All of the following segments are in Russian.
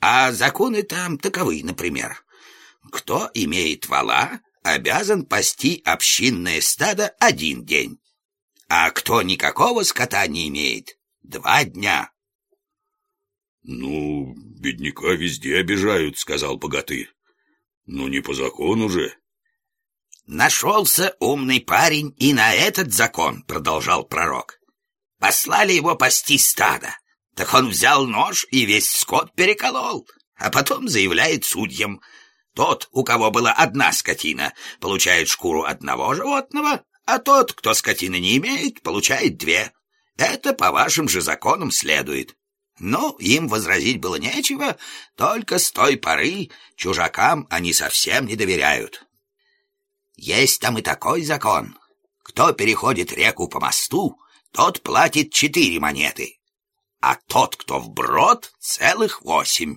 А законы там таковы, например. Кто имеет вола, обязан пасти общинное стадо 1 день, а кто никакого скота не имеет, 2 дня. Ну, бедняка везде обижают, сказал богатырь. Ну, не по закону же. Нашелся умный парень и на этот закон, продолжал пророк. Послали его пасти стадо. Так он взял нож и весь скот переколол, а потом заявляет судьям: тот, у кого была 1 скотина, получает шкуру 1 животного, а тот, кто скотины не имеет, получает 2. Это по вашим же законам следует. Но им возразить было нечего, только с той поры чужакам они совсем не доверяют. Есть там и такой закон: кто переходит реку по мосту, тот платит 4 монеты, а тот, кто вброд, целых 8.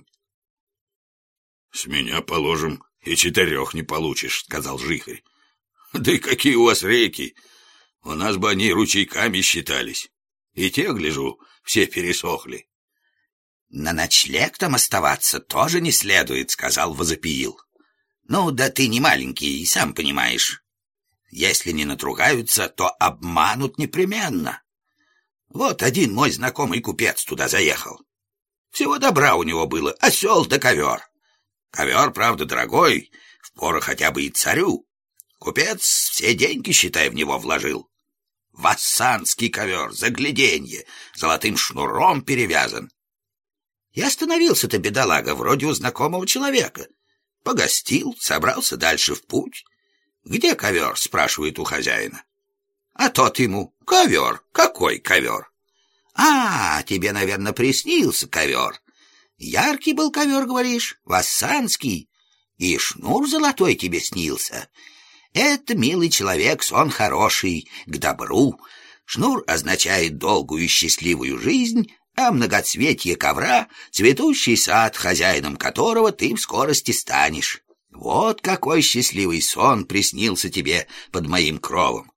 С меня, положим, и 4 не получишь, сказал Жихарь. Да и какие у вас реки? У нас бы они ручейками считались. И те, гляжу, все пересохли. На ночлег там оставаться тоже не следует, сказал Возопиил. Ну, да ты не маленький, и сам понимаешь. Если не натругаются, то обманут непременно. Вот один мой знакомый купец туда заехал. Всего добра у него было осел да ковер. Ковер, правда, дорогой, впору хотя бы и царю. Купец все деньги, считай, в него вложил. Вассанский ковер, загляденье, золотым шнуром перевязан. И остановился-то бедолага вроде у знакомого человека. Погостил, собрался дальше в путь. «Где ковер?» — спрашивает у хозяина. А тот ему: ковер. Какой ковер? А, тебе, наверное, приснился ковер. Яркий был ковер, говоришь, вассанский, и шнур золотой тебе снился. Это, милый человек, сон хороший, к добру. Шнур означает долгую и счастливую жизнь, а многоцветие ковра — цветущий сад, хозяином которого ты в скорости станешь. Вот какой счастливый сон приснился тебе под моим кровом.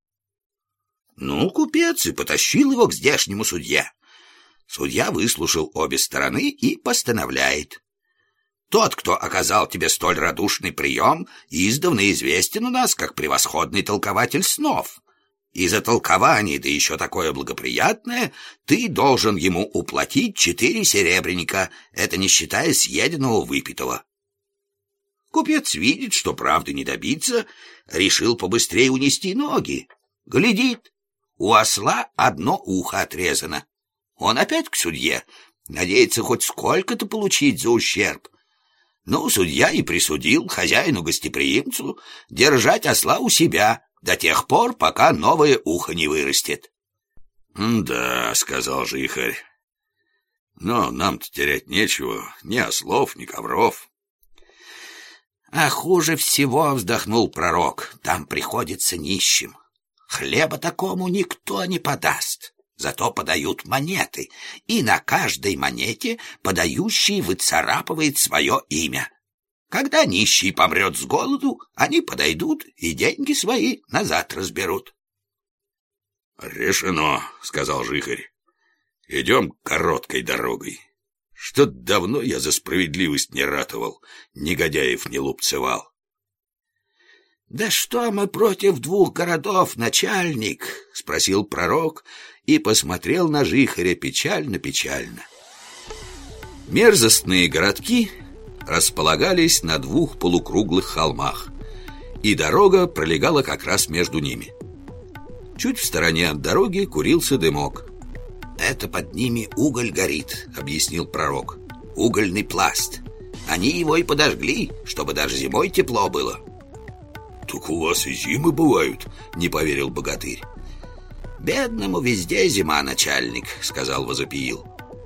Ну, купец и потащил его к здешнему судье. Судья выслушал обе стороны и постановляет: тот, кто оказал тебе столь радушный прием, издавна известен у нас как превосходный толкователь снов. И за толкование, да еще такое благоприятное, ты должен ему уплатить 4 серебряника, это не считая съеденного выпитого. Купец видит, что правды не добиться, решил побыстрее унести ноги. Глядит, у осла 1 ухо отрезано. Он опять к судье, надеется хоть сколько-то получить за ущерб. Ну, судья и присудил хозяину-гостеприимцу держать осла у себя до тех пор, пока новое ухо не вырастет. «Да», — сказал Жихарь, — «но нам-то терять нечего, ни ослов, ни ковров». А хуже всего, вздохнул пророк, там приходится нищим. Хлеба такому никто не подаст, зато подают монеты, и на каждой монете подающий выцарапывает свое имя. Когда нищий помрет с голоду, они подойдут и деньги свои назад разберут. «Решено», — сказал Жихарь. «Идем короткой дорогой. Что-то давно я за справедливость не ратовал, негодяев не лупцевал». «Да что мы против 2 городов, начальник?» — спросил пророк и посмотрел на Жихаря печально-печально. Мерзостные городки располагались на 2 полукруглых холмах, и дорога пролегала как раз между ними. Чуть в стороне от дороги курился дымок. «Это под ними уголь горит», — объяснил пророк. «Угольный пласт. Они его и подожгли, чтобы даже зимой тепло было». «Так у вас и зимы бывают?» — не поверил богатырь. «Бедному везде зима, начальник», — сказал Возопиил.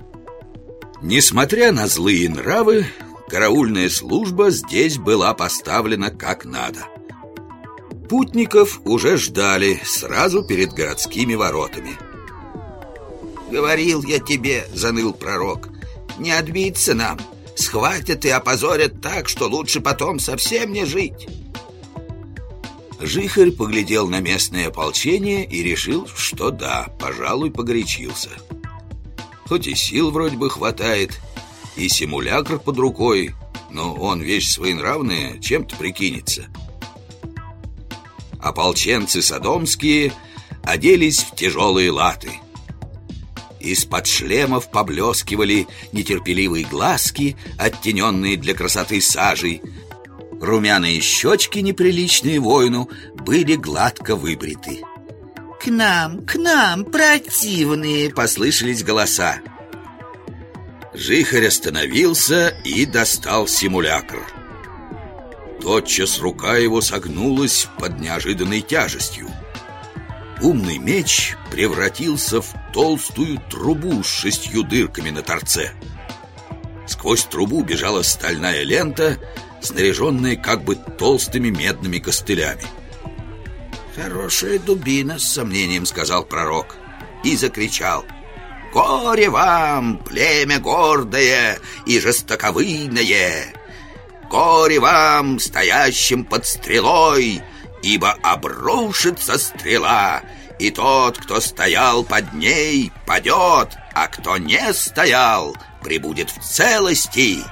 Несмотря на злые нравы, караульная служба здесь была поставлена как надо. Путников уже ждали сразу перед городскими воротами. «Говорил я тебе, — заныл пророк, — не отбиться нам. Схватят и опозорят так, что лучше потом совсем не жить». Жихарь поглядел на местное ополчение и решил, что да, пожалуй, погорячился. Хоть и сил вроде бы хватает, и симулякр под рукой, но он вещь своенравная, чем-то прикинется. Ополченцы содомские оделись в тяжелые латы. Из-под шлемов поблескивали нетерпеливые глазки, оттененные для красоты сажей. Румяные щечки, неприличные воину, были гладко выбриты. к нам, противные!» — послышались голоса. Жихарь остановился и достал симулякр. Тотчас рука его согнулась под неожиданной тяжестью. Умный меч превратился в толстую трубу с 6 дырками на торце. Сквозь трубу бежала стальная лента, снаряженная как бы толстыми медными костылями. «Хорошая дубина», — с сомнением сказал пророк и закричал: «Горе вам, племя гордое и жестоковыйное! Горе вам, стоящим под стрелой, ибо обрушится стрела, и тот, кто стоял под ней, падет, а кто не стоял, пребудет в целости.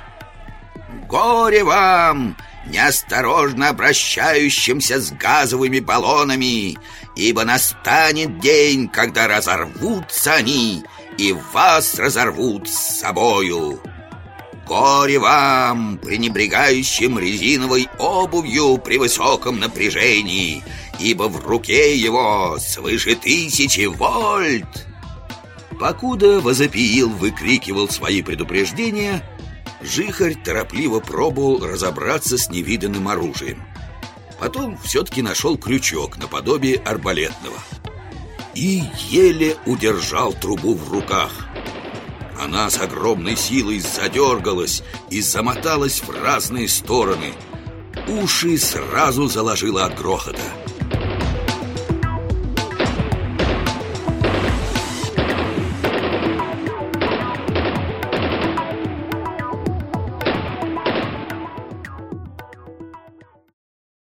Горе вам, неосторожно обращающимся с газовыми баллонами, ибо настанет день, когда разорвутся они, и вас разорвут с собою. Горе вам, пренебрегающим резиновой обувью при высоком напряжении, ибо в руке его свыше 1000 вольт». Покуда Возопиил выкрикивал свои предупреждения, Жихарь торопливо пробовал разобраться с невиданным оружием. Потом все-таки нашел крючок наподобие арбалетного и еле удержал трубу в руках. Она с огромной силой задергалась и замоталась в разные стороны. Уши сразу заложило от грохота.